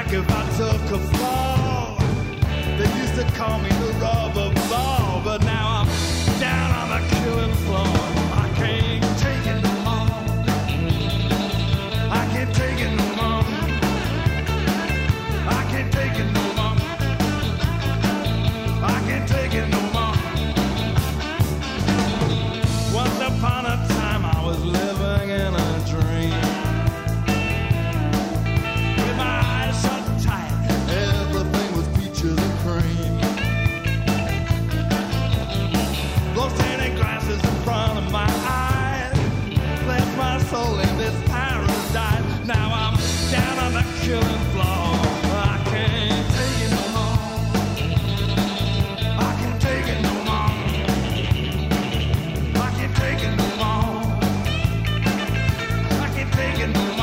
like if I took a fall. They used to call me the rubber ball, but now I'm down on the killing floor. I can't take it no more. I can't take it no more. I can't take it no more. I can't take it no more. Once upon a time I was living in a dream. With my eyes shut tight, everything was peaches and cream. Those tinted glasses in front of my eyes left my soul in this paradise. Now I'm down on the killing floor. I can't take it no more. I can't take it no more. I can't take it no more. I can't take it no more.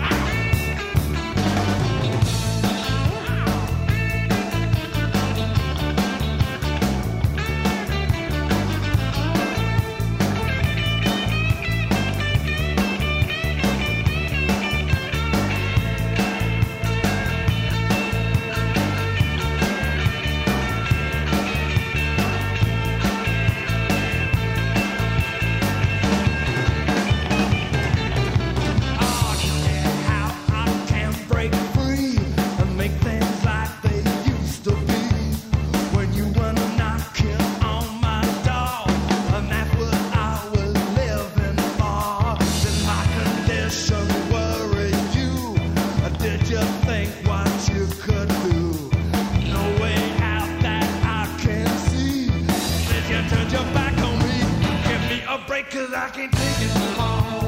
Cause I can't take it no more.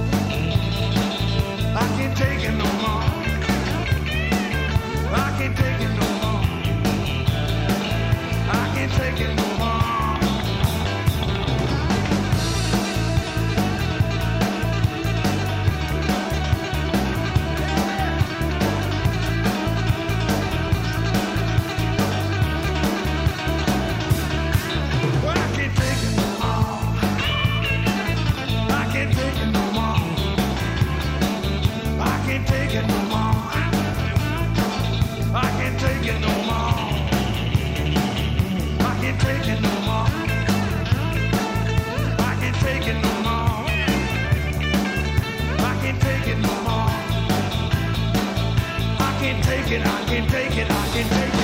I can't take it no more. I can't take it no more. I can't take it no more. I can't take it, I can't take it.